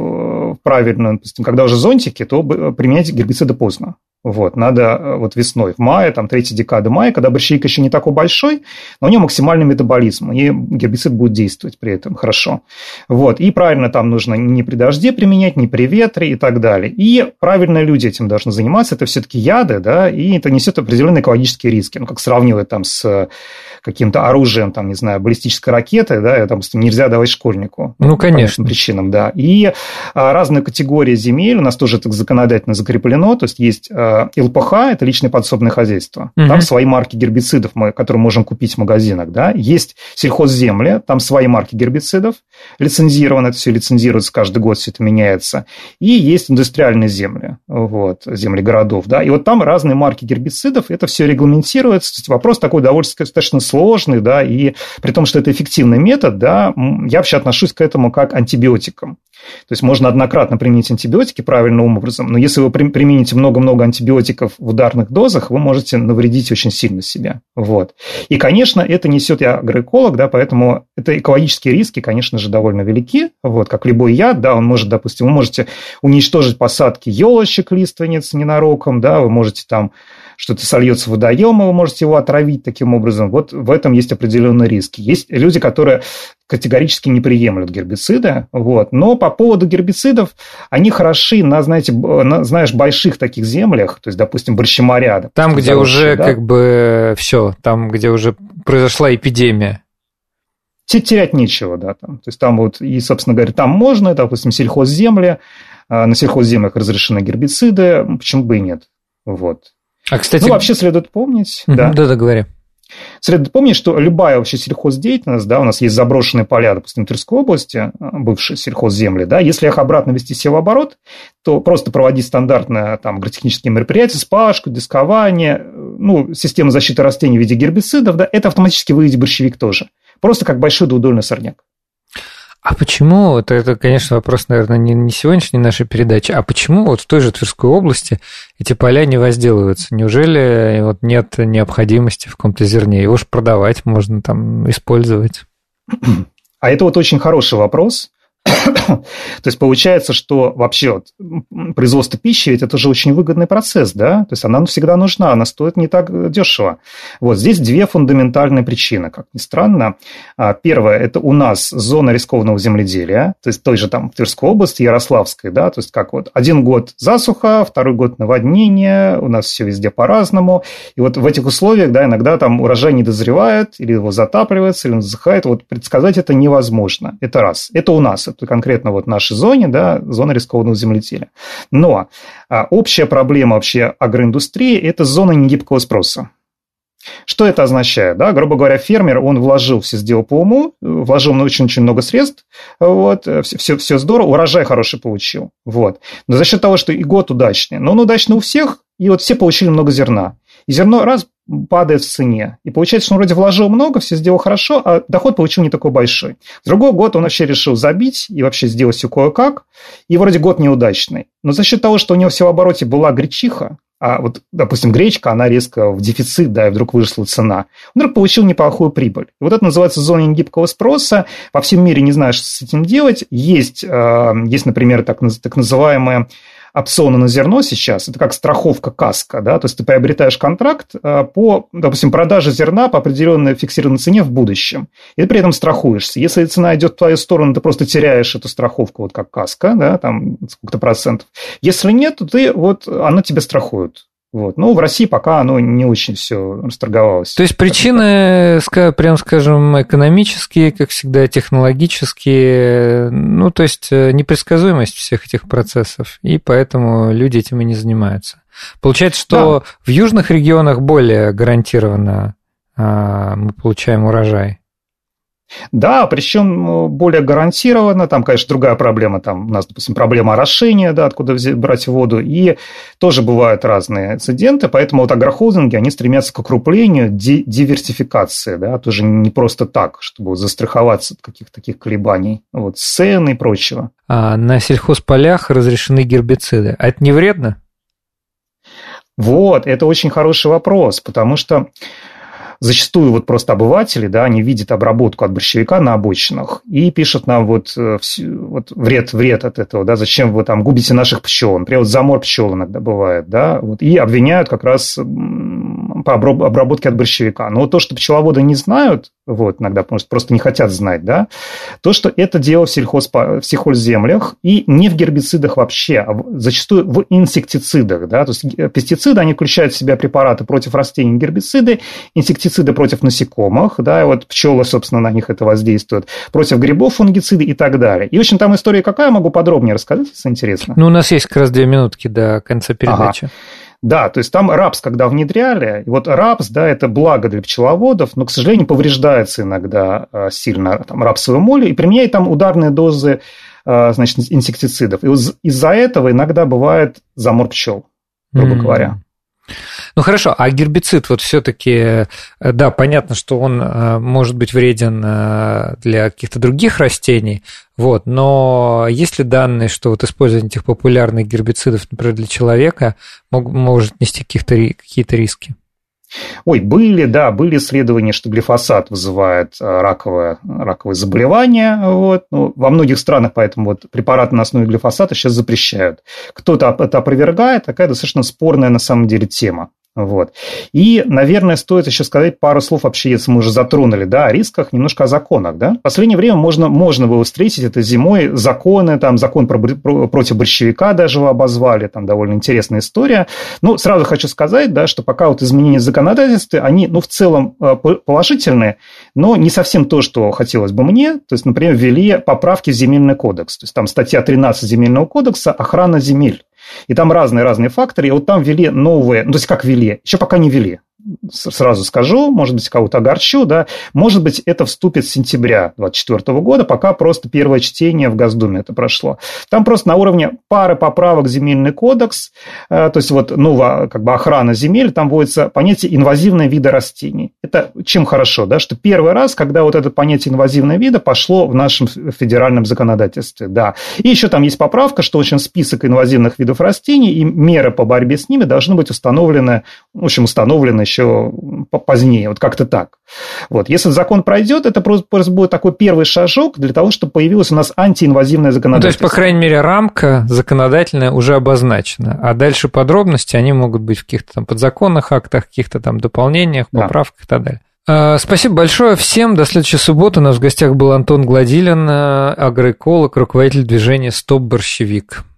допустим, когда уже зонтики, то применять гербициды поздно. Вот, надо вот весной, в мае, там, 3-я декада мая, когда борщевик еще не такой большой, но у него максимальный метаболизм, и гербицид будет действовать при этом хорошо. Вот, и правильно там нужно не при дожде применять, не при ветре и так далее. И правильно люди этим должны заниматься, это все-таки яды, да, и это несет определенные экологические риски. Ну, как сравнивать там с каким-то оружием, там, не знаю, баллистической ракеты, да, там, нельзя давать школьнику. Ну, конечно. По причинам, да. И разные категории земель у нас тоже так законодательно закреплено, то есть ЛПХ – это личное подсобное хозяйство. Там свои марки гербицидов, которые можем купить в магазинах. Да? Есть сельхозземли, там свои марки гербицидов, лицензировано, это все лицензируется, каждый год все это меняется. И есть индустриальные земли, вот, земли городов. Да? И вот там разные марки гербицидов, это все регламентируется. Вопрос такой достаточно сложный, да, и при том, что это эффективный метод, да, я вообще отношусь к этому как к антибиотикам. То есть можно однократно применить антибиотики правильным образом, но если вы примените много-много антибиотиков в ударных дозах, вы можете навредить очень сильно себе. Вот. И, конечно, это несет, я агроэколог, да, поэтому это экологические риски, конечно же, довольно велики. Вот, как любой яд, да, он может, допустим, вы можете уничтожить посадки елочек, лиственниц ненароком, да, вы можете там что-то сольется в водоем, и вы можете его отравить таким образом. Вот в этом есть определенные риски. Есть люди, которые категорически не приемлют гербициды, вот. Но по поводу гербицидов, они хороши на, знаете, знаешь, больших таких землях, то есть, допустим, борщеморя. Там, где уже, да, как бы все, там, где уже произошла эпидемия. Терять нечего, да. Там. То есть, там вот, и, собственно говоря, там можно, допустим, сельхозземли, на сельхозземлях разрешены гербициды, почему бы и нет. Вот. А, кстати... Ну, вообще следует помнить... Да, говори. Следует помнить, что любая вообще сельхоздеятельность, да, у нас есть заброшенные поля, допустим, Тверской области, бывшие сельхозземли, да, если их обратно вести в севооборот, то просто проводить стандартное там агротехнические мероприятия, спашку, дискование, ну, систему защиты растений в виде гербицидов, да, это автоматически выведет борщевик тоже. Просто как большой двудольный сорняк. А почему, это, конечно, вопрос, наверное, не сегодняшней нашей передачи, а почему вот в той же Тверской области эти поля не возделываются? Неужели вот нет необходимости в каком-то зерне? Его же продавать можно, там, использовать. А это вот очень хороший вопрос. То есть получается, что вообще вот производство пищи, ведь это же очень выгодный процесс, да? То есть она всегда нужна, она стоит не так дешево. Вот здесь две фундаментальные причины, как ни странно. Первое, это у нас зона рискованного земледелия, то есть той же там Тверской области, Ярославской, да, то есть как вот один год засуха, второй год наводнение, у нас все везде по-разному. И вот в этих условиях, да, иногда там урожай не дозревает, или его затапливается, или он засыхает. Вот предсказать это невозможно. Это раз. Это у нас. Это конкретно вот в нашей зоне, да, зона рискованного земледелия. Но общая проблема вообще агроиндустрии – это зона негибкого спроса. Что это означает? Да? Грубо говоря, фермер, он вложил, все сделал по уму, вложил очень-очень много средств, вот, все здорово, урожай хороший получил. Вот. Но за счет того, что и год удачный, но он удачный у всех, и вот все получили много зерна. И зерно раз падает в цене. И получается, что он вроде вложил много, все сделал хорошо, а доход получил не такой большой. В другой год он вообще решил забить и вообще сделать все кое-как. И вроде год неудачный. Но за счет того, что у него все в обороте была гречиха, а вот, допустим, гречка, она резко в дефицит, да, и вдруг выросла цена, он вдруг получил неплохую прибыль. И вот это называется зона негибкого спроса. Во всем мире не знаю, что с этим делать. Есть например, так называемые опционы на зерно сейчас, это как страховка каска, да, то есть ты приобретаешь контракт по, допустим, продаже зерна по определенной фиксированной цене в будущем, и ты при этом страхуешься. Если цена идет в твою сторону, ты просто теряешь эту страховку, вот как каска, да, там сколько-то процентов. Если нет, то ты, вот, она тебя страхует. Вот. Но в России пока оно не очень все расторговалось. То есть причины, прям скажем, экономические, как всегда, технологические, ну, то есть непредсказуемость всех этих процессов, и поэтому люди этим и не занимаются. Получается, что в южных регионах более гарантированно мы получаем урожай. Да, причем более гарантированно. Там, конечно, другая проблема. Там у нас, допустим, проблема орошения, да, откуда брать воду. И тоже бывают разные инциденты. Поэтому вот агрохолдинги, они стремятся к окруплению, диверсификации. Да, тоже не просто так, чтобы застраховаться от каких-то таких колебаний. Вот, цен и прочего. А на сельхозполях разрешены гербициды. А это не вредно? Вот, это очень хороший вопрос. Потому что зачастую вот просто обыватели, да, они видят обработку от борщевика на обочинах и пишут нам вот вред от этого, да, зачем вы там губите наших пчел, например, вот замор пчел иногда бывает, да, вот, и обвиняют как раз по обработке от борщевика. Но вот то, что пчеловоды не знают, вот, иногда просто не хотят знать, да, то, что это дело в сельхозземлях и не в гербицидах вообще, а зачастую в инсектицидах, да, то есть пестициды, они включают в себя препараты против растений, гербициды, инсектициды против насекомых, да, и вот пчелы, собственно, на них это воздействует, против грибов фунгициды и так далее. И, в общем, там история какая, могу подробнее рассказать, если интересно. Ну, у нас есть как раз 2 минутки до конца передачи. Ага. Да, то есть там рапс, когда внедряли, и вот рапс, да, это благо для пчеловодов, но, к сожалению, повреждается иногда сильно там рапсовой молью, и применяют там ударные дозы, значит, инсектицидов. И вот из-за этого иногда бывает замор пчел, грубо говоря. Ну хорошо, а гербицид вот все-таки, да, понятно, что он может быть вреден для каких-то других растений, вот, но есть ли данные, что вот использование этих популярных гербицидов, например, для человека может нести какие-то риски? Ой, были исследования, что глифосат вызывает раковые заболевания. Вот. Ну, во многих странах поэтому вот препараты на основе глифосата сейчас запрещают. Кто-то это опровергает, такая достаточно спорная на самом деле тема. Вот. И, наверное, стоит еще сказать пару слов вообще, если мы уже затронули, да, о рисках, немножко о законах. Да? В последнее время можно было встретить это зимой законы, там, закон против борщевика даже вы обозвали, там довольно интересная история. Ну, сразу хочу сказать, да, что пока вот изменения в законодательстве, они, ну, в целом положительные, но не совсем то, что хотелось бы мне. То есть, например, ввели поправки в Земельный кодекс. То есть, там статья 13 Земельного кодекса «Охрана земель». И там разные факторы, и вот там ввели новые, ну, то есть как ввели, еще пока не ввели, сразу скажу, может быть, кого-то огорчу, да, может быть, это вступит с сентября 2024 года, пока просто первое чтение в Госдуме это прошло. Там просто на уровне пары поправок в Земельный кодекс, то есть вот новая как бы охрана земель, там вводится понятие инвазивные виды растений. Это чем хорошо, да, что первый раз, когда вот это понятие инвазивные виды пошло в нашем федеральном законодательстве, да. И еще там есть поправка, что, в общем, список инвазивных видов растений и меры по борьбе с ними должны быть установлены еще позднее, вот как-то так. Вот. Если закон пройдет, это просто будет такой первый шажок для того, чтобы появилось у нас антиинвазивное законодательство. То есть, по крайней мере, рамка законодательная уже обозначена, а дальше подробности, они могут быть в каких-то там подзаконных актах, каких-то там дополнениях, поправках и так далее. Спасибо большое всем. До следующей субботы. У нас в гостях был Антон Гладилин, агроэколог, руководитель движения «Стоп борщевик».